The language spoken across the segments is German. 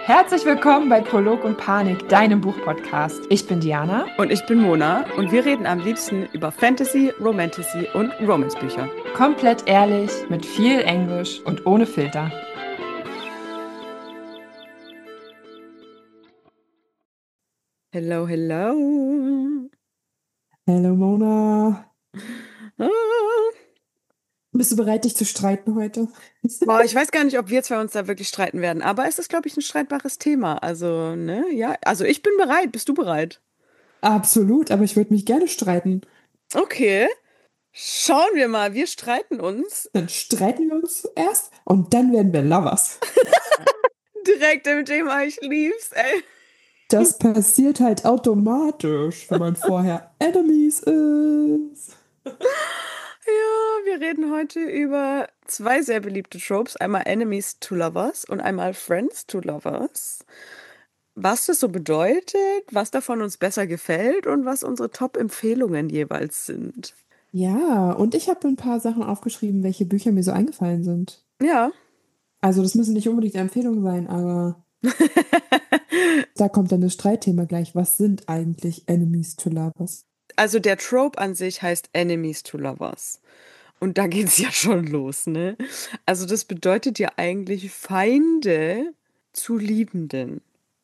Herzlich willkommen bei Prolog und Panik, deinem Buchpodcast. Ich bin Diana. Und ich bin Mona und wir reden am liebsten über Fantasy, Romantasy und Romance-Bücher. Komplett ehrlich, mit viel Englisch und ohne Filter. Hello, hello. Hallo Mona. Ah. Bist du bereit, dich zu streiten heute? Boah, ich weiß gar nicht, ob wir zwei uns da wirklich streiten werden, aber es ist, glaube ich, ein streitbares Thema. Also, ne, ja, also ich bin bereit. Bist du bereit? Absolut, aber ich würde mich gerne streiten. Okay, schauen wir mal. Wir streiten uns Dann streiten wir uns erst und dann werden wir Lovers. direkt im Thema. Ich lieb's, ey. Das passiert halt automatisch, wenn man vorher Enemies ist. Ja, wir reden heute über zwei sehr beliebte Tropes. Einmal Enemies to Lovers und einmal Friends to Lovers. Was das so bedeutet, was davon uns besser gefällt und was unsere Top-Empfehlungen jeweils sind. Ja, und ich habe ein paar Sachen aufgeschrieben, welche Bücher mir so eingefallen sind. Ja. Also das müssen nicht unbedingt Empfehlungen sein, aber da kommt dann das Streitthema gleich. Was sind eigentlich Enemies to Lovers? Also der Trope an sich heißt Enemies to Lovers. Und da geht's ja schon los, ne? Also das bedeutet ja eigentlich Feinde zu Liebenden.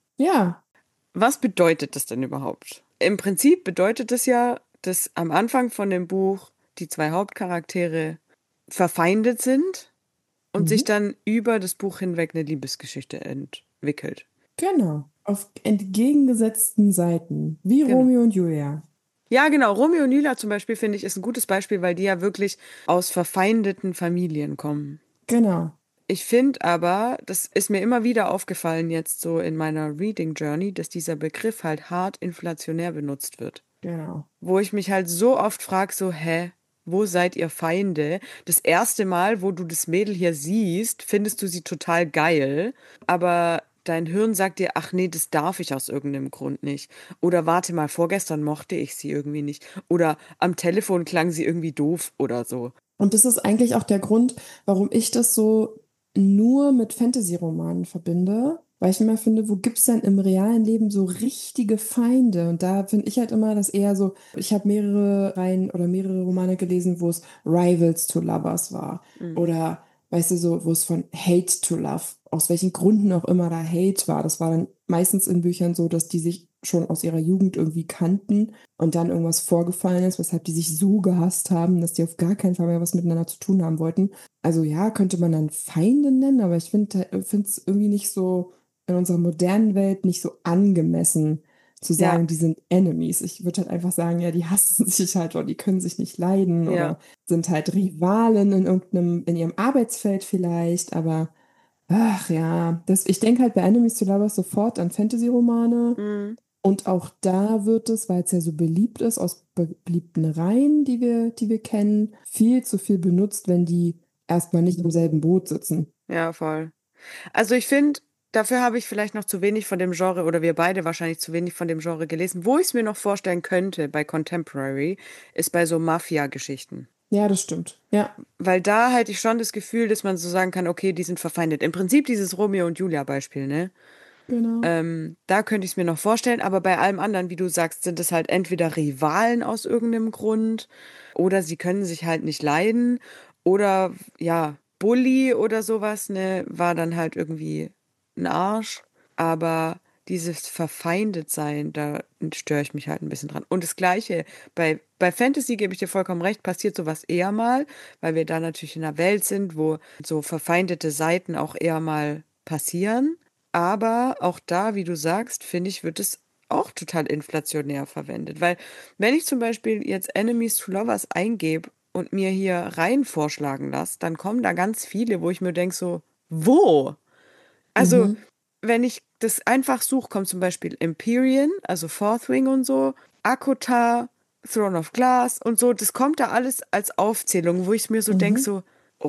Ja, Was bedeutet das denn überhaupt? Im Prinzip bedeutet es ja, dass am Anfang von dem Buch die zwei Hauptcharaktere verfeindet sind und sich mhm. dann über das Buch hinweg eine Liebesgeschichte entwickelt. Genau. Auf entgegengesetzten Seiten, wie Genau. Romeo und Julia. Ja, genau. Romeo und Julia zum Beispiel, finde ich, ist ein gutes Beispiel, weil die ja wirklich aus verfeindeten Familien kommen. Genau. Ich finde aber, das ist mir immer wieder aufgefallen jetzt so in meiner Reading Journey, dass dieser Begriff halt hart inflationär benutzt wird. Genau. Wo ich mich halt so oft frage, so, hä, wo seid ihr Feinde? Das erste Mal, wo du das Mädel hier siehst, findest du sie total geil, aber dein Hirn sagt dir, ach nee, das darf ich aus irgendeinem Grund nicht. Oder warte mal, vorgestern mochte ich sie irgendwie nicht. Oder am Telefon klang sie irgendwie doof oder so. Und das ist eigentlich auch der Grund, warum ich das so nur mit Fantasy-Romanen verbinde. Weil ich immer finde, wo gibt's denn im realen Leben so richtige Feinde? Und da finde ich halt immer, dass eher so, ich habe mehrere Reihen oder mehrere Romane gelesen, wo es Rivals to Lovers war. Mhm. Oder, weißt du, so, wo es von Hate to Love, aus welchen Gründen auch immer da Hate war. Das war dann meistens in Büchern so, dass die sich schon aus ihrer Jugend irgendwie kannten und dann irgendwas vorgefallen ist, weshalb die sich so gehasst haben, dass die auf gar keinen Fall mehr was miteinander zu tun haben wollten. Also ja, könnte man dann Feinde nennen, aber ich finde es irgendwie nicht so in unserer modernen Welt nicht so angemessen zu Ja, sagen, die sind Enemies. Ich würde halt einfach sagen, ja, die hassen sich halt oder die können sich nicht leiden ja. oder sind halt Rivalen in irgendeinem, in ihrem Arbeitsfeld vielleicht, aber ach ja, ich denke halt bei Enemies to Lovers sofort an Fantasy-Romane. Mhm. Und auch da wird es, weil es ja so beliebt ist, aus beliebten Reihen, die wir kennen, viel zu viel benutzt, wenn die erstmal nicht im selben Boot sitzen. Ja, voll. Also ich finde, dafür habe ich vielleicht noch zu wenig von dem Genre oder wir beide wahrscheinlich zu wenig von dem Genre gelesen. Wo ich es mir noch vorstellen könnte bei Contemporary, ist bei so Mafia-Geschichten. Ja, das stimmt. Ja, Weil da hätte ich schon das Gefühl, dass man so sagen kann, okay, die sind verfeindet. Im Prinzip dieses Romeo und Julia-Beispiel, ne? genau. Da könnte ich es mir noch vorstellen, aber bei allem anderen, wie du sagst, sind es halt entweder Rivalen aus irgendeinem Grund oder sie können sich halt nicht leiden oder ja, Bully oder sowas, ne, war dann halt irgendwie ein Arsch. Aber dieses Verfeindetsein, da störe ich mich halt ein bisschen dran. Und das Gleiche, bei Fantasy gebe ich dir vollkommen recht, passiert sowas eher mal, weil wir da natürlich in einer Welt sind, wo so verfeindete Seiten auch eher mal passieren. Aber auch da, wie du sagst, finde ich, wird es auch total inflationär verwendet. Weil wenn ich zum Beispiel jetzt Enemies to Lovers eingebe und mir hier Reihen vorschlagen lasse, dann kommen da ganz viele, wo ich mir denke so, wo? Also, Mhm. wenn ich das einfach suche, kommt zum Beispiel Empyrean, also Fourth Wing und so, Akota, Throne of Glass und so, das kommt da alles als Aufzählung, wo ich mir so denke, Mhm. so,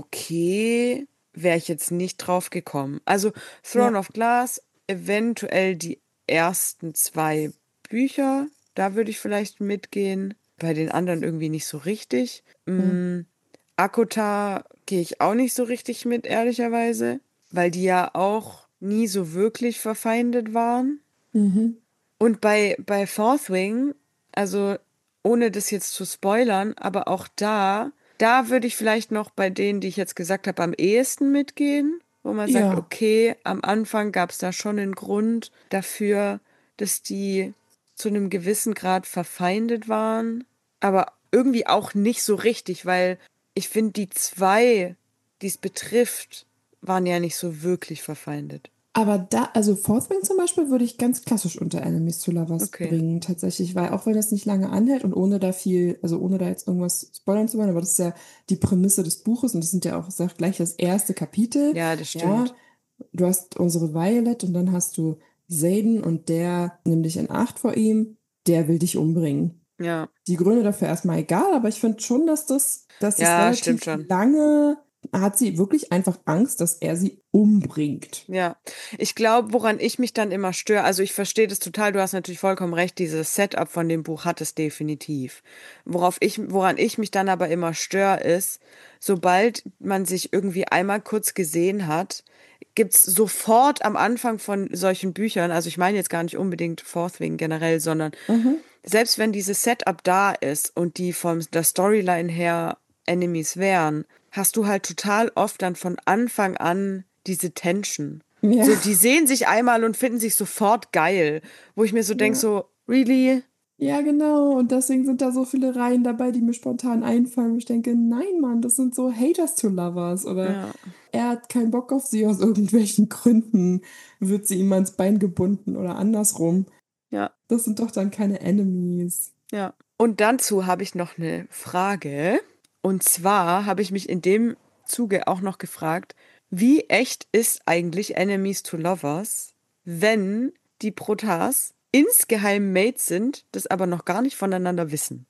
okay, wäre ich jetzt nicht drauf gekommen. Also Throne Ja. of Glass, eventuell die ersten zwei Bücher, da würde ich vielleicht mitgehen, bei den anderen irgendwie nicht so richtig. Mhm. Akota gehe ich auch nicht so richtig mit, ehrlicherweise, weil die ja auch nie so wirklich verfeindet waren. Mhm. Und bei Fourth Wing, also ohne das jetzt zu spoilern, aber auch da würde ich vielleicht noch bei denen, die ich jetzt gesagt habe, am ehesten mitgehen, wo man sagt, Ja, okay, am Anfang gab es da schon einen Grund dafür, dass die zu einem gewissen Grad verfeindet waren, aber irgendwie auch nicht so richtig, weil ich finde, die zwei, die es betrifft, waren ja nicht so wirklich verfeindet. aber also Fourth Wing zum Beispiel würde ich ganz klassisch unter Enemies to Lovers Okay. bringen, tatsächlich, weil auch wenn das nicht lange anhält und ohne da viel, also ohne da jetzt irgendwas spoilern zu wollen, aber das ist ja die Prämisse des Buches und das sind ja auch, sag gleich das erste Kapitel. Ja, das Ja, stimmt. du hast unsere Violet und dann hast du Xaden und der nimmt dich in Acht vor ihm, der will dich umbringen. Ja. Die Gründe dafür erstmal egal, aber ich finde schon, dass es Ja, stimmt relativ schon. lange hat sie wirklich einfach Angst, dass er sie umbringt. Ja, ich glaube, woran ich mich dann immer störe, also ich verstehe das total, du hast natürlich vollkommen recht, dieses Setup von dem Buch hat es definitiv. Woran ich mich dann aber immer störe, ist, sobald man sich irgendwie einmal kurz gesehen hat, gibt's sofort am Anfang von solchen Büchern, also ich meine jetzt gar nicht unbedingt Fourth Wing generell, sondern Mhm. selbst wenn dieses Setup da ist und die von der Storyline her Enemies wären, hast du halt total oft dann von Anfang an diese Tension. Ja, So, die sehen sich einmal und finden sich sofort geil, wo ich mir so denke, ja, so, really? ja, genau. Und deswegen sind da so viele Reihen dabei, die mir spontan einfallen. Wo ich denke, nein, Mann, das sind so Haters to Lovers. Oder Ja, er hat keinen Bock auf sie aus irgendwelchen Gründen. Wird sie ihm ans Bein gebunden oder andersrum. ja, Das sind doch dann keine Enemies. ja. Und dazu habe ich noch eine Frage. Und zwar habe ich mich in dem Zuge auch noch gefragt, wie echt ist eigentlich Enemies to Lovers, wenn die Protas insgeheim Mates sind, das aber noch gar nicht voneinander wissen?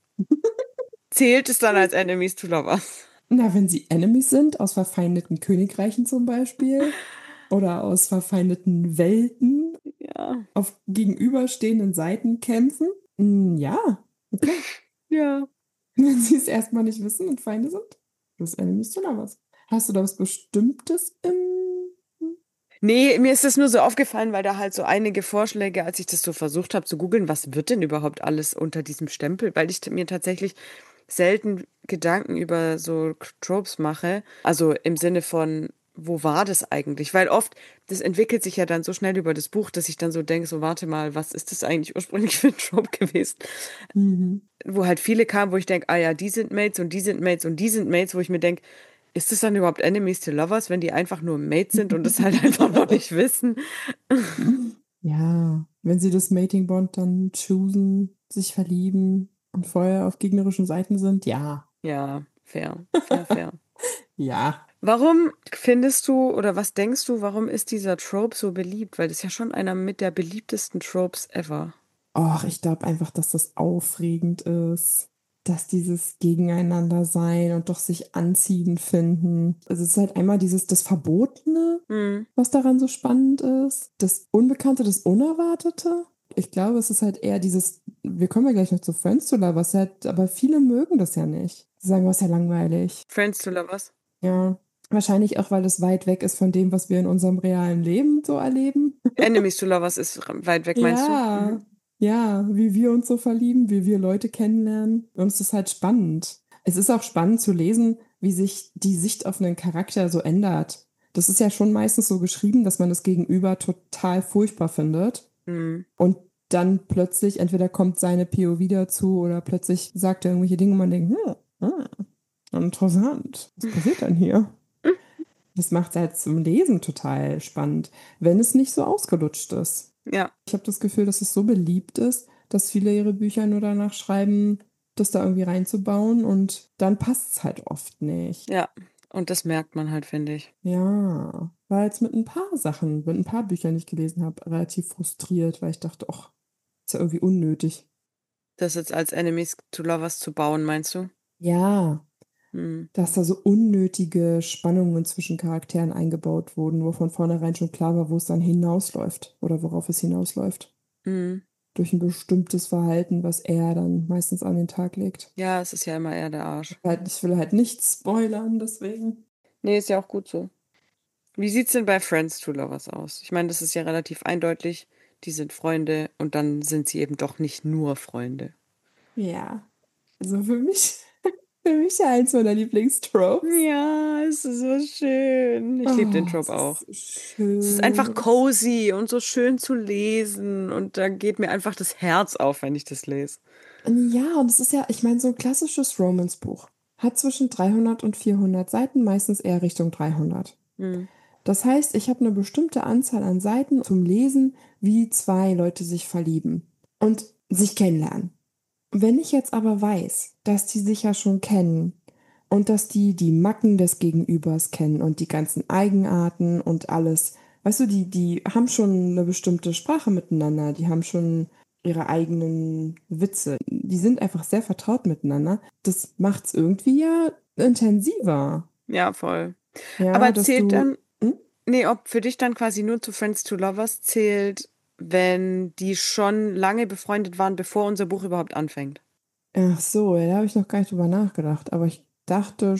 Zählt es dann als Enemies to Lovers? Na, wenn sie Enemies sind, aus verfeindeten Königreichen zum Beispiel, oder aus verfeindeten Welten, Ja, auf gegenüberstehenden Seiten kämpfen, ja, okay. ja. Wenn sie es erstmal nicht wissen und Feinde sind, das ist Enemies to Lovers. Hast du da was Bestimmtes im... Nee, mir ist das nur so aufgefallen, weil da halt so einige Vorschläge, als ich das so versucht habe zu googeln, was wird denn überhaupt alles unter diesem Stempel? Weil ich mir tatsächlich selten Gedanken über so Tropes mache. Also im Sinne von, wo war das eigentlich? Weil oft, das entwickelt sich ja dann so schnell über das Buch, dass ich dann so denke, so warte mal, was ist das eigentlich ursprünglich für ein Trope gewesen? Mhm. Wo halt viele kamen, wo ich denke, ah ja, die sind Mates und die sind Mates und die sind Mates, wo ich mir denke, ist das dann überhaupt Enemies to Lovers, wenn die einfach nur Mates sind und das halt einfach noch nicht wissen? Ja, wenn sie das Mating Bond dann choosen, sich verlieben und vorher auf gegnerischen Seiten sind, ja. Ja, fair, fair, fair. Ja. Warum findest du oder was denkst du, warum ist dieser Trope so beliebt? Weil das ist ja schon einer mit der beliebtesten Tropes ever. Och, ich glaube einfach, dass das aufregend ist, dass dieses Gegeneinander sein und doch sich anziehen finden. Also es ist halt einmal das Verbotene, Hm, was daran so spannend ist, das Unbekannte, das Unerwartete. Ich glaube, es ist halt eher wir kommen ja gleich noch zu Friends to Lovers, halt, aber viele mögen das ja nicht. Sie sagen, was ja langweilig. Friends to Lovers. Ja, wahrscheinlich auch, weil es weit weg ist von dem, was wir in unserem realen Leben so erleben. Enemies to Lovers ist weit weg, meinst du? Ja, Mhm. ja, wie wir uns so verlieben, wie wir Leute kennenlernen. Und es ist halt spannend. Es ist auch spannend zu lesen, wie sich die Sicht auf einen Charakter so ändert. Das ist ja schon meistens so geschrieben, dass man das Gegenüber total furchtbar findet. Hm, Und dann plötzlich, entweder kommt seine POV dazu oder plötzlich sagt er irgendwelche Dinge und man denkt, interessant. Was passiert denn hier? Das macht es halt zum Lesen total spannend, wenn es nicht so ausgelutscht ist. ja, Ich habe das Gefühl, dass es so beliebt ist, dass viele ihre Bücher nur danach schreiben, das da irgendwie reinzubauen und dann passt es halt oft nicht. ja. Und das merkt man halt, finde ich. Ja, war jetzt mit ein paar Sachen, mit ein paar Büchern, die ich gelesen habe, relativ frustriert, weil ich dachte, ach, ist ja irgendwie unnötig. Das jetzt als Enemies to Lovers zu bauen, meinst du? Ja, Hm, dass da so unnötige Spannungen zwischen Charakteren eingebaut wurden, wo von vornherein schon klar war, wo es dann hinausläuft oder worauf es hinausläuft. hm. Durch ein bestimmtes Verhalten, was er dann meistens an den Tag legt. Ja, es ist ja immer eher der Arsch. Ich will halt nicht spoilern, deswegen. Nee, ist ja auch gut so. Wie sieht's denn bei Friends to Lovers aus? Ich meine, das ist ja relativ eindeutig. Die sind Freunde und dann sind sie eben doch nicht nur Freunde. Ja, also für mich ja eins meiner Lieblingstropes. Ja, es ist so schön. Ich liebe den Oh, es Trope ist auch. so Es ist einfach schön. cozy und so schön zu lesen und da geht mir einfach das Herz auf, wenn ich das lese. Ja, und es ist ja, ich meine, so ein klassisches Romance-Buch hat zwischen 300 und 400 Seiten, meistens eher Richtung 300. Hm. Das heißt, ich habe eine bestimmte Anzahl an Seiten zum Lesen, wie zwei Leute sich verlieben und sich kennenlernen. Wenn ich jetzt aber weiß, dass die sich ja schon kennen und dass die Macken des Gegenübers kennen und die ganzen Eigenarten und alles, weißt du, die haben schon eine bestimmte Sprache miteinander, die haben schon ihre eigenen Witze, die sind einfach sehr vertraut miteinander. Das macht's irgendwie ja intensiver, Ja, voll. ja, Aber dass zählt du, dann, hm? nee, ob für dich dann quasi nur zu Friends to Lovers zählt, wenn die schon lange befreundet waren, bevor unser Buch überhaupt anfängt? Ach so, ja, da habe ich noch gar nicht drüber nachgedacht, aber ich dachte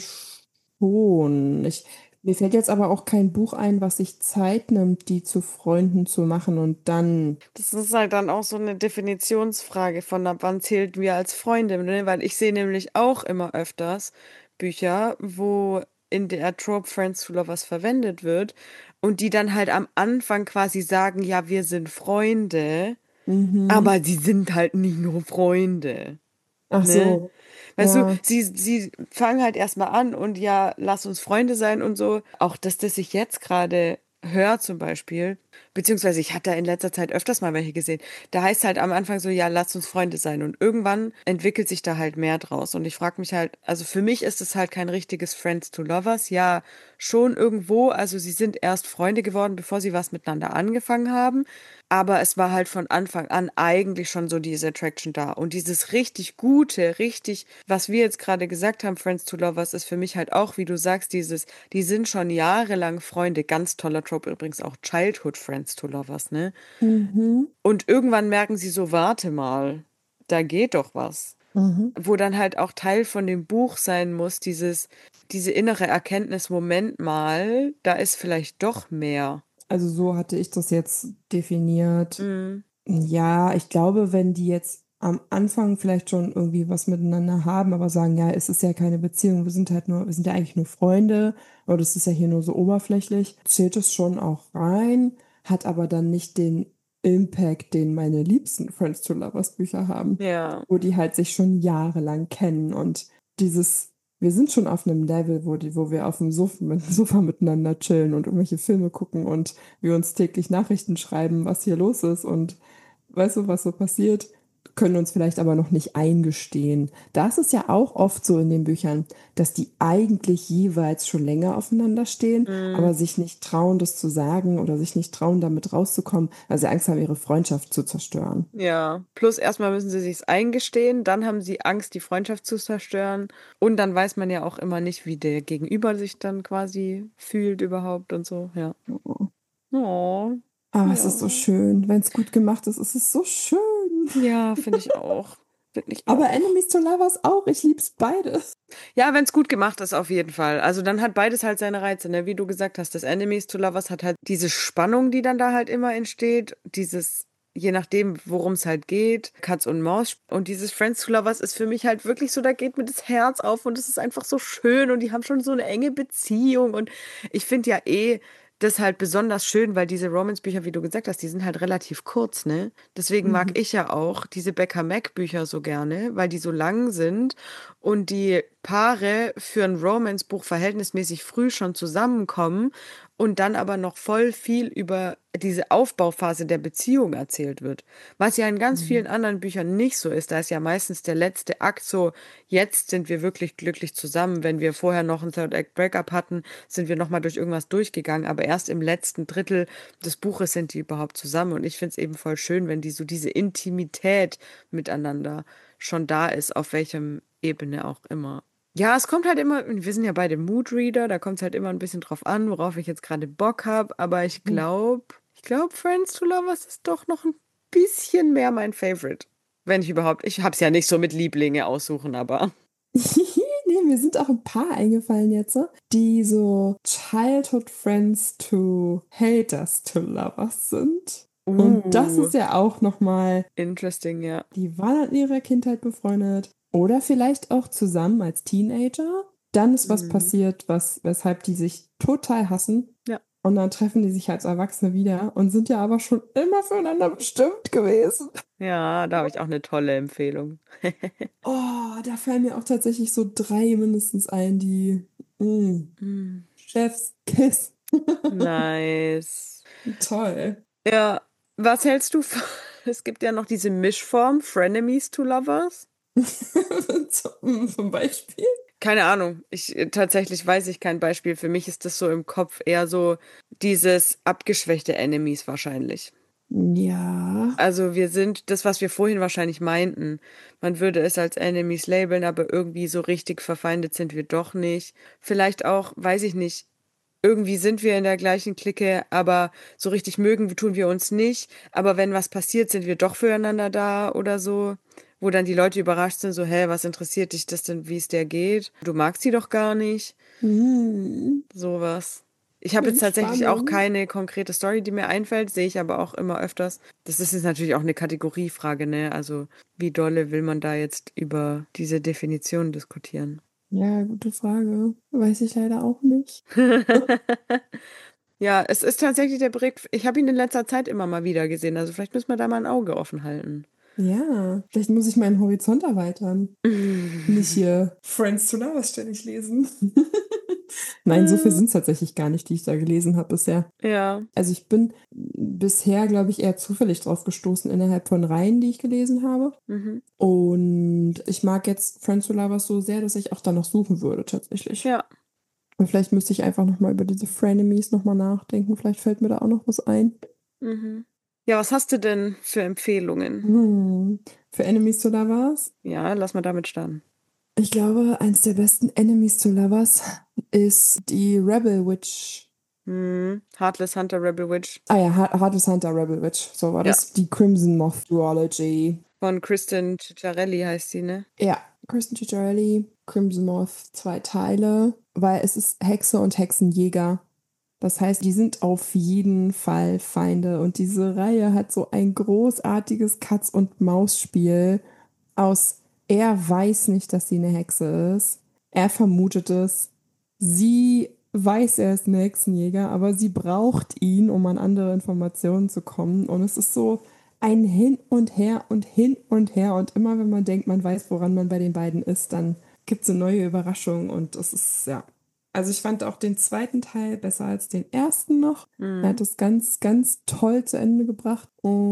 schon. Mir fällt jetzt aber auch kein Buch ein, was sich Zeit nimmt, die zu Freunden zu machen und dann. Das ist halt dann auch so eine Definitionsfrage von, ab wann zählt wir als Freunde, ne? Weil ich sehe nämlich auch immer öfters Bücher, wo in der Trope Friends to Lovers verwendet wird und die dann halt am Anfang quasi sagen, ja, wir sind Freunde, Mhm. aber sie sind halt nicht nur Freunde, Ach ne? so, Weißt du, ja. sie fangen halt erstmal an und ja, lass uns Freunde sein und so. Auch dass das ich jetzt gerade höre zum Beispiel, beziehungsweise ich hatte da in letzter Zeit öfters mal welche gesehen. Da heißt halt am Anfang so, ja, lass uns Freunde sein. Und irgendwann entwickelt sich da halt mehr draus. Und ich frage mich halt, also für mich ist es halt kein richtiges Friends to Lovers. Ja, schon irgendwo. Also sie sind erst Freunde geworden, bevor sie was miteinander angefangen haben. Aber es war halt von Anfang an eigentlich schon so diese Attraction da. Und dieses richtig Gute, richtig, was wir jetzt gerade gesagt haben, Friends to Lovers, ist für mich halt auch, wie du sagst, dieses, die sind schon jahrelang Freunde. Ganz toller Trope übrigens auch Childhood Friends to Lovers, ne? Mhm. Und irgendwann merken sie so, warte mal, da geht doch was. Mhm. Wo dann halt auch Teil von dem Buch sein muss, diese innere Erkenntnis, Moment mal, da ist vielleicht doch mehr. Also so hatte ich das jetzt definiert. Mhm. Ja, ich glaube, wenn die jetzt am Anfang vielleicht schon irgendwie was miteinander haben, aber sagen, ja, es ist ja keine Beziehung, wir sind ja eigentlich nur Freunde, oder das ist ja hier nur so oberflächlich, zählt es schon auch rein, hat aber dann nicht den Impact, den meine liebsten Friends to Lovers Bücher haben, Ja. wo die halt sich schon jahrelang kennen und dieses, wir sind schon auf einem Level, wo wir auf dem Sofa miteinander chillen und irgendwelche Filme gucken und wir uns täglich Nachrichten schreiben, was hier los ist und weißt du, was so passiert, können uns vielleicht aber noch nicht eingestehen. Da ist es ja auch oft so in den Büchern, dass die eigentlich jeweils schon länger aufeinander stehen, Mhm. aber sich nicht trauen, das zu sagen oder sich nicht trauen, damit rauszukommen, weil sie Angst haben, ihre Freundschaft zu zerstören. Ja, plus erstmal müssen sie sich's eingestehen, dann haben sie Angst, die Freundschaft zu zerstören und dann weiß man ja auch immer nicht, wie der Gegenüber sich dann quasi fühlt überhaupt und so, ja. Oh, Aber es ist so ja. schön. Wenn es gut gemacht ist, ist es so schön. Ja, finde ich auch. Finde ich Aber auch. Enemies to Lovers auch. Ich lieb's beides. Ja, wenn es gut gemacht ist, auf jeden Fall. Also dann hat beides halt seine Reize, ne? Wie du gesagt hast, das Enemies to Lovers hat halt diese Spannung, die dann da halt immer entsteht, dieses, je nachdem, worum es halt geht, Katz und Maus. Und dieses Friends to Lovers ist für mich halt wirklich so, da geht mir das Herz auf und es ist einfach so schön und die haben schon so eine enge Beziehung. Und ich finde ja eh das halt besonders schön, weil diese Romance-Bücher, wie du gesagt hast, die sind halt relativ kurz, ne? Deswegen mag Mhm. ich ja auch diese Becca Mack-Bücher so gerne, weil die so lang sind und die Paare für ein Romance-Buch verhältnismäßig früh schon zusammenkommen und dann aber noch voll viel über diese Aufbauphase der Beziehung erzählt wird. Was ja in ganz Mhm. vielen anderen Büchern nicht so ist. Da ist ja meistens der letzte Akt so, jetzt sind wir wirklich glücklich zusammen. Wenn wir vorher noch ein Third Act Breakup hatten, sind wir nochmal durch irgendwas durchgegangen. Aber erst im letzten Drittel des Buches sind die überhaupt zusammen. Und ich finde es eben voll schön, wenn die so diese Intimität miteinander schon da ist, auf welchem Ebene auch immer. Ja, es kommt halt immer, wir sind ja beide Moodreader, da kommt es halt immer ein bisschen drauf an, worauf ich jetzt gerade Bock habe, aber ich glaube, Friends to Lovers ist doch noch ein bisschen mehr mein Favorite. Wenn ich überhaupt, ich hab's ja nicht so mit Lieblinge aussuchen, aber. nee, mir sind auch ein paar eingefallen jetzt, die so Childhood Friends to Haters to Lovers sind. Und das ist ja auch nochmal, Interesting, ja. die waren in ihrer Kindheit befreundet oder vielleicht auch zusammen als Teenager. Dann ist was passiert, weshalb die sich total hassen. Ja. Und dann treffen die sich als Erwachsene wieder und sind ja aber schon immer füreinander bestimmt gewesen. Ja, da habe ich auch eine tolle Empfehlung. Oh, da fallen mir auch tatsächlich so 3 mindestens ein, die Chef's Kiss. Nice. Toll. Ja, was hältst du von... Es gibt ja noch diese Mischform, Frenemies to Lovers. Zum Beispiel? Keine Ahnung. Tatsächlich weiß ich kein Beispiel. Für mich ist das so im Kopf eher so dieses abgeschwächte Enemies wahrscheinlich. Ja. Also wir sind das, was wir vorhin wahrscheinlich meinten. Man würde es als Enemies labeln, aber irgendwie so richtig verfeindet sind wir doch nicht. Vielleicht auch, weiß ich nicht, irgendwie sind wir in der gleichen Clique, aber so richtig mögen tun wir uns nicht. Aber wenn was passiert, sind wir doch füreinander da oder so. Wo dann die Leute überrascht sind, so, hä, was interessiert dich das denn, wie es der geht? Du magst sie doch gar nicht. Sowas. Ich habe jetzt tatsächlich auch Entspannung. keine konkrete Story, die mir einfällt, sehe ich aber auch immer öfters. Das ist jetzt natürlich auch eine Kategoriefrage, ne? Also, wie dolle will man da jetzt über diese Definition diskutieren? Ja, gute Frage. Weiß ich leider auch nicht. Ja, es ist tatsächlich der Begriff. Ich habe ihn in letzter Zeit immer mal wieder gesehen. Also vielleicht müssen wir da mal ein Auge offen halten. Ja, vielleicht muss ich meinen Horizont erweitern. Nicht hier Friends to Lovers ständig lesen. Nein, so viel sind es tatsächlich gar nicht, die ich da gelesen habe bisher. Ja. Also ich bin bisher, glaube ich, eher zufällig drauf gestoßen innerhalb von Reihen, die ich gelesen habe. Und ich mag jetzt Friends to Lovers so sehr, dass ich auch danach suchen würde, tatsächlich. Ja. Und vielleicht müsste ich einfach nochmal über diese Frenemies nochmal nachdenken. Vielleicht fällt mir da auch noch was ein. Ja, was hast du denn für Empfehlungen? Für Enemies to Lovers? Ja, lass mal damit starten. Ich glaube, eins der besten Enemies to Lovers ist die Rebel Witch. Heartless Hunter Rebel Witch Ah ja, Heartless Hunter Rebel Witch. So war Ja. das. Die Crimson Moth Duology. von Kristen Ciccarelli heißt sie, ne? Ja, Kristen Ciccarelli, Crimson Moth, 2 Teile, weil es ist Hexe und Hexenjäger. Das heißt, die sind auf jeden Fall Feinde. Und diese Reihe hat so ein großartiges Katz-und-Maus-Spiel aus, er weiß nicht, dass sie eine Hexe ist. Er vermutet es. Sie weiß, er ist ein Hexenjäger, aber sie braucht ihn, um an andere Informationen zu kommen. Und es ist so ein Hin und Her und hin und her. Und immer wenn man denkt, man weiß, woran man bei den beiden ist, dann gibt es eine neue Überraschung. Und das ist, ja. Also ich fand auch den 2. Teil besser als den 1. noch. Er hat es ganz, ganz toll zu Ende gebracht.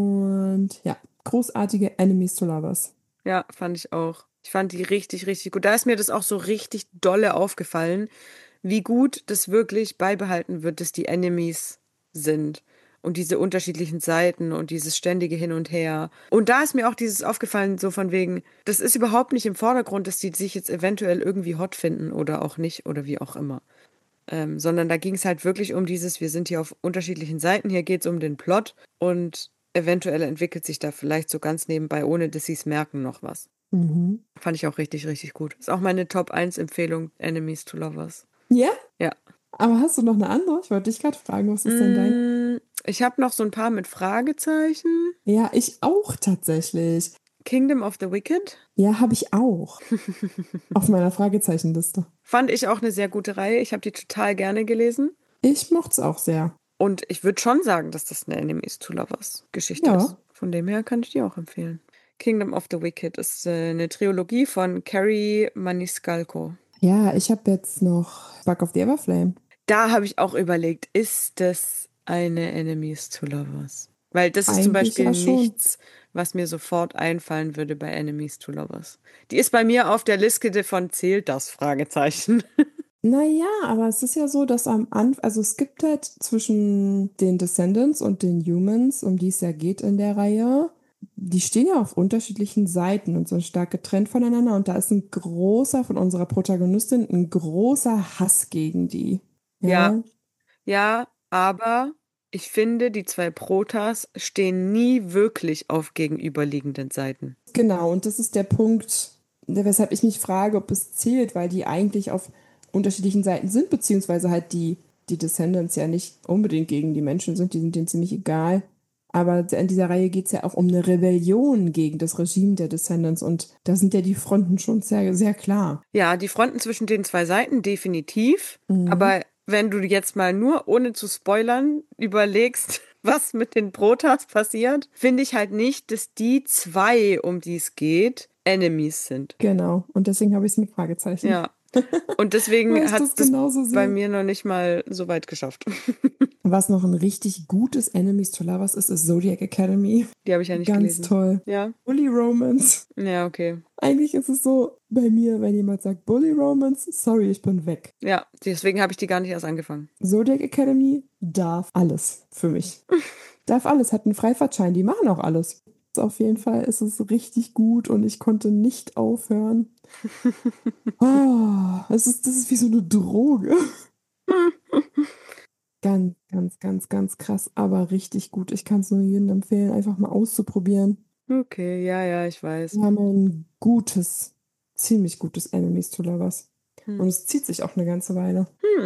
Und ja, großartige Enemies to Lovers. Ja, fand ich auch. Ich fand die richtig, richtig gut. Da ist mir das auch so richtig dolle aufgefallen, wie gut das wirklich beibehalten wird, dass die Enemies sind. Und diese unterschiedlichen Seiten und dieses ständige Hin und Her. Und da ist mir auch dieses aufgefallen, so von wegen, das ist überhaupt nicht im Vordergrund, dass die sich jetzt eventuell irgendwie hot finden oder auch nicht oder wie auch immer. Sondern da ging es halt wirklich um dieses, wir sind hier auf unterschiedlichen Seiten, hier geht es um den Plot und eventuell entwickelt sich da vielleicht so ganz nebenbei, ohne dass sie es merken, noch was. Fand ich auch richtig, richtig gut. Ist auch meine Top-1-Empfehlung, Enemies to Lovers. Ja? Ja. Aber hast du noch eine andere? Ich wollte dich gerade fragen, was ist denn dein? Ich habe noch so ein paar mit Fragezeichen. Ja, ich auch tatsächlich. Kingdom of the Wicked. Ja, habe ich auch. Auf meiner Fragezeichenliste. Fand ich auch eine sehr gute Reihe. Ich habe die total gerne gelesen. Ich mochte es auch sehr. Und ich würde schon sagen, dass das eine Enemies to Lovers Geschichte Ja. ist. Von dem her kann ich die auch empfehlen. Kingdom of the Wicked ist eine Trilogie von Carrie Maniscalco. Ja, ich habe jetzt noch Spark of the Everflame. Da habe ich auch überlegt, ist das eine Enemies to Lovers? Weil das ist zum Eigentlich Beispiel ja schon. nichts, was mir sofort einfallen würde bei Enemies to Lovers. Die ist bei mir auf der Liste von zählt das? Fragezeichen. Naja, aber es ist ja so, dass am Anfang, also es gibt halt zwischen den Descendants und den Humans, um die es ja geht in der Reihe, die stehen ja auf unterschiedlichen Seiten und sind stark getrennt voneinander. Und da ist ein großer von unserer Protagonistin, ein großer Hass gegen die. Ja, aber ich finde, die 2 Protas stehen nie wirklich auf gegenüberliegenden Seiten. Genau, und das ist der Punkt, weshalb ich mich frage, ob es zählt, weil die eigentlich auf unterschiedlichen Seiten sind, beziehungsweise halt die Descendants ja nicht unbedingt gegen die Menschen sind, die sind denen ziemlich egal. Aber in dieser Reihe geht es ja auch um eine Rebellion gegen das Regime der Descendants und da sind ja die Fronten schon sehr, sehr klar. Ja, die Fronten zwischen den zwei Seiten definitiv. Mhm. Aber wenn du jetzt mal nur, ohne zu spoilern, überlegst, was mit den Protas passiert, finde ich halt nicht, dass die zwei, um die es geht, Enemies sind. Genau. Und deswegen habe ich es mit Fragezeichen. Ja. Und deswegen Weil ich hat das das genauso bei sehe. mir noch nicht mal so weit geschafft. Was noch ein richtig gutes Enemies to Lovers ist Zodiac Academy. Die habe ich ja nicht Ganz gelesen. toll. Ja. Bully Romance. Ja, okay. Eigentlich ist es so bei mir, wenn jemand sagt Bully Romance, sorry, ich bin weg. Ja, deswegen habe ich die gar nicht erst angefangen. Zodiac Academy darf alles für mich. Darf alles, hat einen Freifahrtschein, die machen auch alles. Auf jeden Fall ist es richtig gut und ich konnte nicht aufhören. Das ist wie so eine Droge. Ganz, ganz, ganz, ganz krass, aber richtig gut. Ich kann es nur jedem empfehlen, einfach mal auszuprobieren. Okay, ja, ich weiß. Wir haben ein gutes, ziemlich gutes Enemies to Lovers. Und es zieht sich auch eine ganze Weile.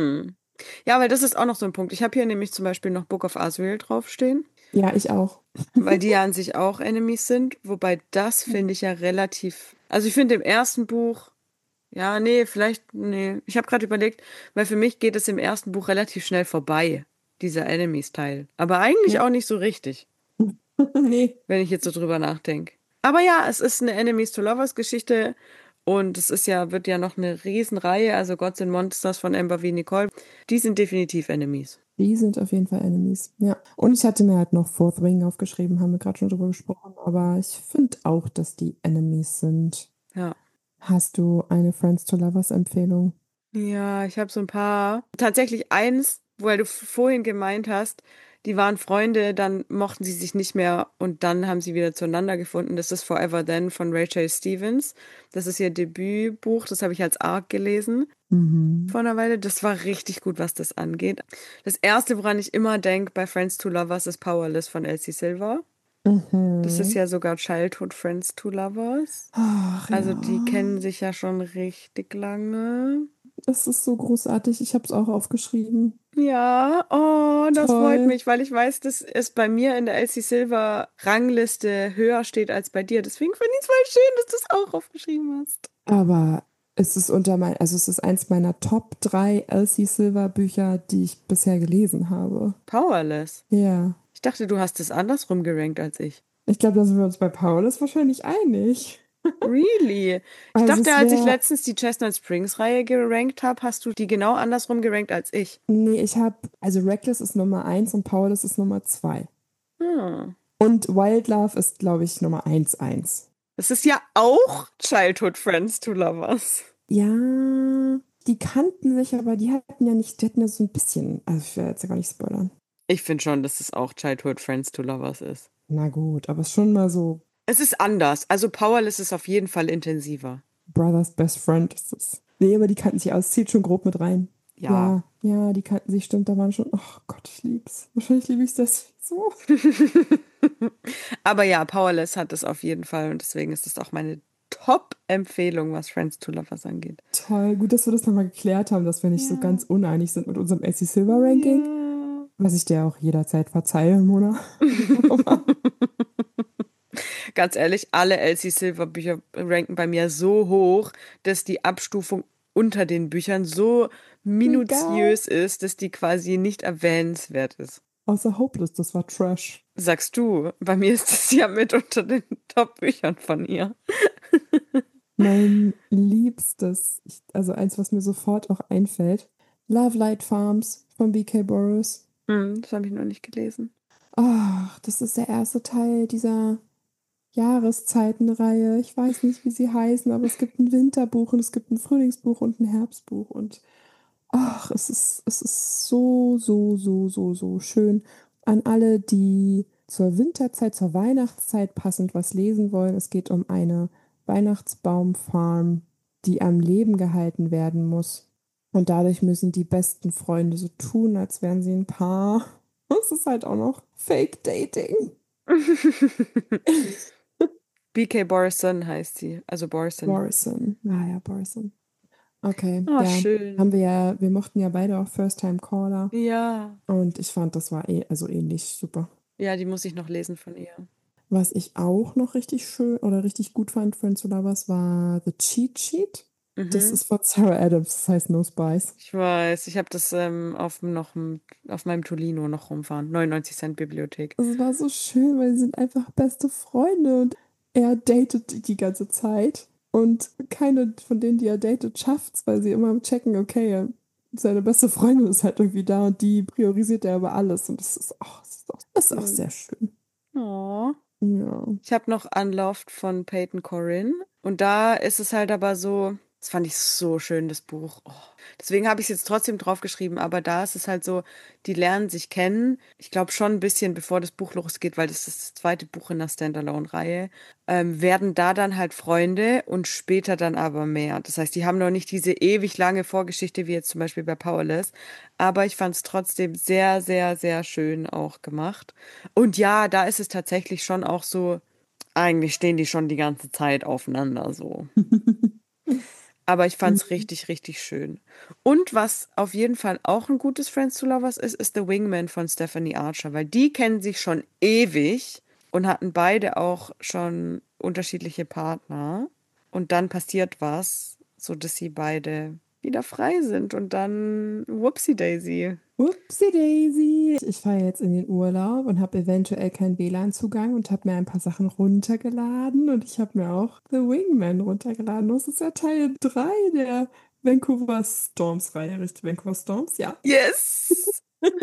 Ja, weil das ist auch noch so ein Punkt. Ich habe hier nämlich zum Beispiel noch Book of Asriel draufstehen, Ja, ich auch. weil die ja an sich auch Enemies sind. Wobei das finde ich ja relativ. Also ich finde im ersten Buch, ja, nee, vielleicht, nee. Ich habe gerade überlegt, weil für mich geht es im ersten Buch relativ schnell vorbei, dieser Enemies-Teil. Aber eigentlich auch nicht so richtig, Nee. wenn ich jetzt so drüber nachdenke. Aber ja, es ist eine Enemies to Lovers Geschichte und es ist ja, wird ja noch eine Riesenreihe, also Gods and Monsters von Amber V. Nicole. Die sind definitiv Enemies. Die sind auf jeden Fall Enemies. Ja. Und ich hatte mir halt noch Fourth Wing aufgeschrieben, haben wir gerade schon drüber gesprochen. Aber ich finde auch, dass die Enemies sind. Ja. Hast du eine Friends to Lovers Empfehlung? Ja, ich habe so ein paar. Tatsächlich eins, weil du vorhin gemeint hast, die waren Freunde, dann mochten sie sich nicht mehr und dann haben sie wieder zueinander gefunden. Das ist Forever Then von Rachel Stevens. Das ist ihr Debütbuch, das habe ich als Arc gelesen vor einer Weile. Das war richtig gut, was das angeht. Das erste, woran ich immer denke bei Friends to Lovers, ist Powerless von Elsie Silver. Das ist ja sogar Childhood Friends to Lovers. Ach, Also ja. die kennen sich ja schon richtig lange. Das ist so großartig. Ich habe es auch aufgeschrieben. Ja, oh, das Toll. freut mich, weil ich weiß, dass es bei mir in der Elsie Silver Rangliste höher steht als bei dir. Deswegen finde ich es voll schön, dass du es auch aufgeschrieben hast. Aber es ist es ist eins meiner Top 3 Elsie Silver Bücher, die ich bisher gelesen habe. Powerless. Ja. Ich dachte, du hast es andersrum gerankt als ich. Ich glaube, da sind wir uns bei Powerless wahrscheinlich einig. Really? Ich Also dachte, es als ich wär- letztens die Chestnut Springs Reihe gerankt habe, hast du die genau andersrum gerankt als ich. Nee, also Reckless ist Nummer 1 und Powerless ist Nummer 2. Hm. Und Wild Love ist, glaube ich, Nummer 1. Das ist ja auch Childhood Friends to Lovers. Ja, die kannten sich, aber die hatten ja so ein bisschen, also ich will jetzt ja gar nicht spoilern. Ich finde schon, dass es auch Childhood Friends to Lovers ist. Na gut, aber es ist schon mal so Es ist anders. Also Powerless ist auf jeden Fall intensiver. Brothers Best Friend ist es. Nee, aber die kannten sich aus, zählt schon grob mit rein. Ja. Ja, die kannten sich, stimmt, da waren schon, oh Gott, ich lieb's. Wahrscheinlich liebe ich es deswegen so. Aber ja, Powerless hat es auf jeden Fall und deswegen ist es auch meine Top-Empfehlung, was Friends to Lovers angeht. Toll, gut, dass wir das nochmal geklärt haben, dass wir nicht so ganz uneinig sind mit unserem Elsie Silver Ranking. Was ich dir auch jederzeit verzeihe, Mona. Ganz ehrlich, alle Elsie Silver Bücher ranken bei mir so hoch, dass die Abstufung unter den Büchern so minutiös ist, dass die quasi nicht erwähnenswert ist. Außer Hopeless, das war Trash. Sagst du, bei mir ist es ja mit unter den Top-Büchern von ihr. Mein liebstes, also eins, was mir sofort auch einfällt, Love Light Farms von B.K. Burroughs. Das habe ich noch nicht gelesen. Ach, das ist der erste Teil dieser Jahreszeitenreihe. Ich weiß nicht, wie sie heißen, aber es gibt ein Winterbuch und es gibt ein Frühlingsbuch und ein Herbstbuch und ach, es ist so, so, so, so, so schön. An alle, die zur Winterzeit, zur Weihnachtszeit passend was lesen wollen. Es geht um eine Weihnachtsbaumfarm, die am Leben gehalten werden muss. Und dadurch müssen die besten Freunde so tun, als wären sie ein Paar. Es ist halt auch noch Fake Dating. BK Borison heißt sie, also Borison. Borison. Naja, Borison. Okay, Oh, ja. schön. Wir mochten ja beide auch First Time Caller. Ja. Und ich fand, das war also ähnlich super. Ja, die muss ich noch lesen von ihr. Was ich auch noch richtig schön oder richtig gut fand, Friends to Lovers, war The Cheat Sheet. Das ist von Sarah Adams, das heißt No Spice. Ich weiß, ich habe das auf meinem Tolino noch rumfahren. 99 Cent Bibliothek. Es war so schön, weil sie sind einfach beste Freunde und er datet die ganze Zeit. Und keine von denen, die er datet, schafft's, weil sie immer checken, okay, seine beste Freundin ist halt irgendwie da und die priorisiert er über alles. Und das ist auch sehr schön. Oh. Ja. Ich habe noch Unloved von Peyton Corinne. Und da ist es halt aber so, das fand ich so schön, das Buch. Oh. Deswegen habe ich es jetzt trotzdem draufgeschrieben, aber da ist es halt so, die lernen sich kennen. Ich glaube schon ein bisschen, bevor das Buch losgeht, weil das ist das zweite Buch in der Standalone-Reihe, werden da dann halt Freunde und später dann aber mehr. Das heißt, die haben noch nicht diese ewig lange Vorgeschichte, wie jetzt zum Beispiel bei Powerless. Aber ich fand es trotzdem sehr, sehr, sehr schön auch gemacht. Und ja, da ist es tatsächlich schon auch so, eigentlich stehen die schon die ganze Zeit aufeinander so. Aber ich fand es richtig, richtig schön. Und was auf jeden Fall auch ein gutes Friends to Lovers ist, ist The Wingman von Stephanie Archer, weil die kennen sich schon ewig und hatten beide auch schon unterschiedliche Partner. Und dann passiert was, sodass sie beide wieder frei sind und dann Whoopsie Daisy. Whoopsie Daisy. Ich fahre jetzt in den Urlaub und habe eventuell keinen WLAN-Zugang und habe mir ein paar Sachen runtergeladen und ich habe mir auch The Wingman runtergeladen. Das ist ja Teil 3 der Vancouver Storms-Reihe, richtig? Vancouver Storms, ja. Yes!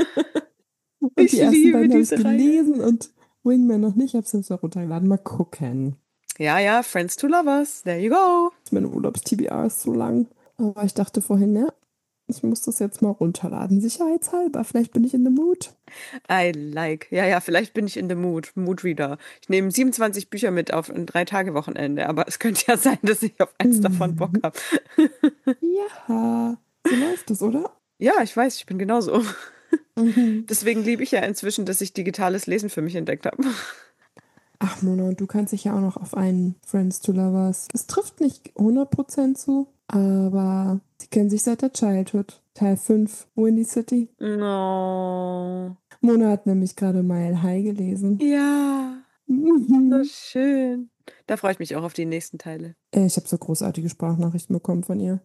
Und Ich die ersten liebe beiden habe ich diese Reihe. gelesen und Wingman noch nicht. Ich habe es jetzt auch runtergeladen. Mal gucken. Ja, ja, Friends to Lovers. There you go. Meine Urlaubs-TBR ist so lang. Aber ich dachte vorhin, ne, ich muss das jetzt mal runterladen. Sicherheitshalber. Vielleicht bin ich in the mood. I like. Ja, ja, vielleicht bin ich in the mood. Moodreader. Ich nehme 27 Bücher mit auf ein 3-Tage-Wochenende, aber es könnte ja sein, dass ich auf eins davon Bock habe. Ja, so läuft es, oder? Ja, ich weiß, ich bin genauso. Mhm. Deswegen liebe ich ja inzwischen, dass ich digitales Lesen für mich entdeckt habe. Ach, Mona, und du kannst dich ja auch noch auf einen Friends to Lovers. Es trifft nicht 100% zu, aber sie kennen sich seit der Childhood. Teil 5, Windy City. No. Mona hat nämlich gerade Mile High gelesen. Ja, so Mhm. schön. Da freue ich mich auch auf die nächsten Teile. Ich habe so großartige Sprachnachrichten bekommen von ihr.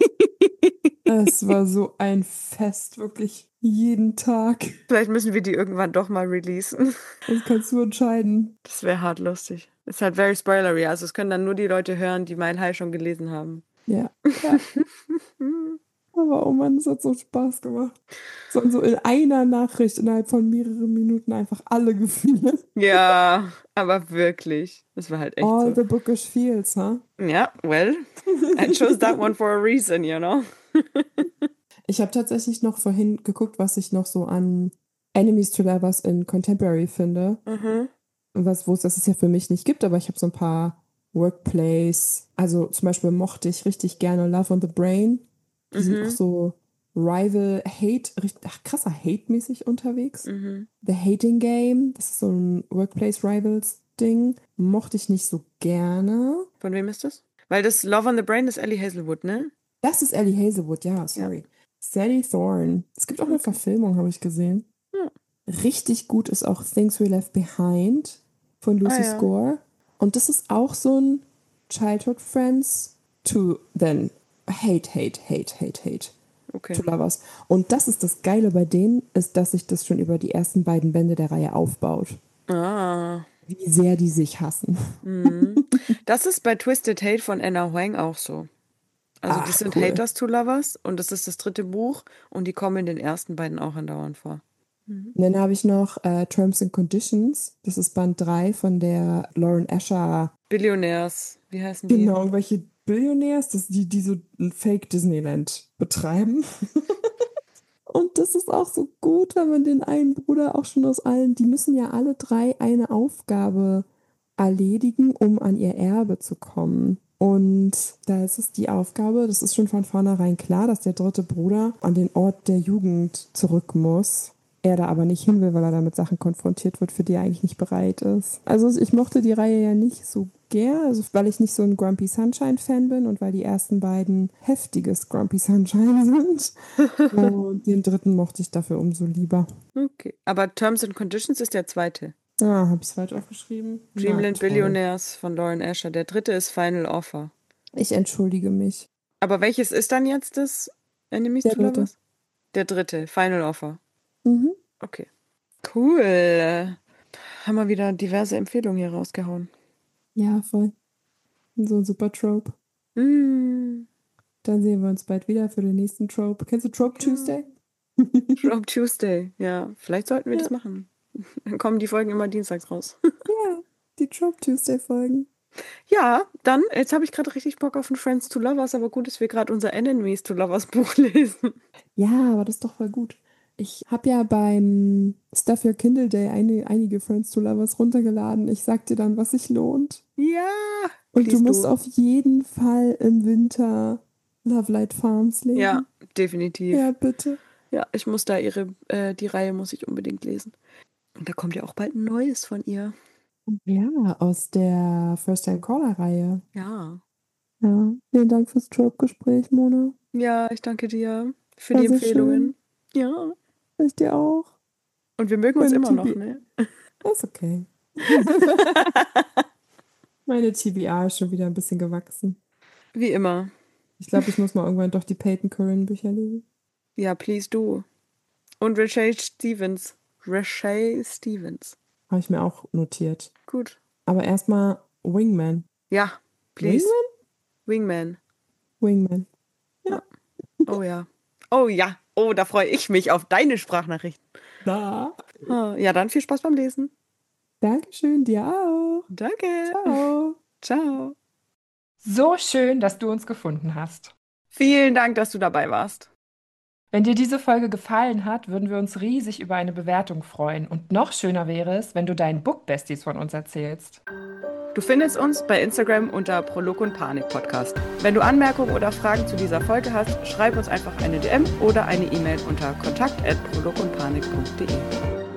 Es war so ein Fest, wirklich jeden Tag. Vielleicht müssen wir die irgendwann doch mal releasen. Das kannst du entscheiden. Das wäre hart lustig. Ist halt very spoilery. Also es können dann nur die Leute hören, die Mile High schon gelesen haben. Ja. Ja. Aber oh Mann, es hat so Spaß gemacht. Es waren so in einer Nachricht innerhalb von mehreren Minuten einfach alle Gefühle. Ja, aber wirklich. Das war halt echt All so. the bookish feels, huh? Ja, well, I chose that one for a reason, you know? Ich habe tatsächlich noch vorhin geguckt, was ich noch so an Enemies to Lovers in Contemporary finde. Mhm. Wo es das ja für mich nicht gibt, aber ich habe so ein paar Workplace. Also zum Beispiel mochte ich richtig gerne Love on the Brain. Die sind auch so Rival-Hate, krasser Hate-mäßig unterwegs. Mhm. The Hating Game, das ist so ein Workplace-Rivals-Ding. Mochte ich nicht so gerne. Von wem ist das? Weil das Love on the Brain ist Ellie Hazelwood, ne? Das ist Ellie Hazelwood, ja, sorry. Sally Thorne. Es gibt auch eine Verfilmung, habe ich gesehen. Ja. Richtig gut ist auch Things We Left Behind von Lucy ja. Score. Und das ist auch so ein Childhood Friends to then hate Okay. to Lovers. Und das ist das Geile bei denen, ist, dass sich das schon über die ersten beiden Bände der Reihe aufbaut. Ah. Wie sehr die sich hassen. Das ist bei Twisted Hate von Anna Huang auch so. Also Ach, das sind cool. Haters to Lovers und das ist das 3. Buch und die kommen in den ersten beiden auch andauernd vor. Und dann habe ich noch Terms and Conditions. Das ist Band 3 von der Lauren Asher. Billionärs, wie heißen die? Genau, welche Billionärs, die so ein Fake Disneyland betreiben. Und das ist auch so gut, wenn man den einen Bruder auch schon aus allen, die müssen ja alle 3 eine Aufgabe erledigen, um an ihr Erbe zu kommen. Und da ist es die Aufgabe, das ist schon von vornherein klar, dass der 3. Bruder an den Ort der Jugend zurück muss. er da aber nicht hin will, weil er da mit Sachen konfrontiert wird, für die er eigentlich nicht bereit ist. Also ich mochte die Reihe ja nicht so gern, also weil ich nicht so ein Grumpy Sunshine-Fan bin und weil die ersten beiden heftiges Grumpy Sunshine sind. Und den dritten mochte ich dafür umso lieber. Okay. Aber Terms and Conditions ist der zweite. Ah, habe ich es falsch aufgeschrieben? Dreamland Billionaires von Lauren Asher. Der dritte ist Final Offer. Ich entschuldige mich. Aber welches ist dann jetzt das Enemies to Lovers? Der dritte, Final Offer. Mhm. Okay. Cool. Haben wir wieder diverse Empfehlungen hier rausgehauen. Ja, voll. So ein super Trope. Mm. Dann sehen wir uns bald wieder für den nächsten Trope. Kennst du Trope Tuesday? Trope Tuesday, ja. Vielleicht sollten wir das machen. Dann kommen die Folgen immer dienstags raus. Ja, die Trope Tuesday Folgen. Ja, dann, jetzt habe ich gerade richtig Bock auf ein Friends to Lovers, aber gut, dass wir gerade unser Enemies to Lovers Buch lesen. Ja, aber das ist doch voll gut. Ich habe ja beim Stuff Your Kindle Day einige Friends to Lovers runtergeladen. Ich sag dir dann, was sich lohnt. Ja. Und du musst auf jeden Fall im Winter Love Light Farms lesen. Ja, definitiv. Ja, bitte. Ja, ich muss da die Reihe muss ich unbedingt lesen. Und da kommt ja auch bald ein neues von ihr. Ja, aus der First Time Caller Reihe. Ja. Ja, vielen Dank fürs Trope-Gespräch, Mona. Ja, ich danke dir für War die so Empfehlungen. Ja. Ich dir auch. Und wir mögen uns immer noch, ne? Das ist okay. Meine TBR ist schon wieder ein bisschen gewachsen. Wie immer. Ich glaube, ich muss mal irgendwann doch die Peyton Curran Bücher lesen. Ja, please do. Und Rashay Stevens. Habe ich mir auch notiert. Gut. Aber erstmal Wingman. Ja, please. Wingman. Wingman. Ja. Oh ja. Oh ja. Oh, da freue ich mich auf deine Sprachnachrichten. Ja, dann viel Spaß beim Lesen. Dankeschön, dir auch. Danke. Ciao. Ciao. So schön, dass du uns gefunden hast. Vielen Dank, dass du dabei warst. Wenn dir diese Folge gefallen hat, würden wir uns riesig über eine Bewertung freuen. Und noch schöner wäre es, wenn du deinen Book-Besties von uns erzählst. Du findest uns bei Instagram unter Prolog und Panik Podcast. Wenn du Anmerkungen oder Fragen zu dieser Folge hast, schreib uns einfach eine DM oder eine E-Mail unter kontakt@prologundpanik.de.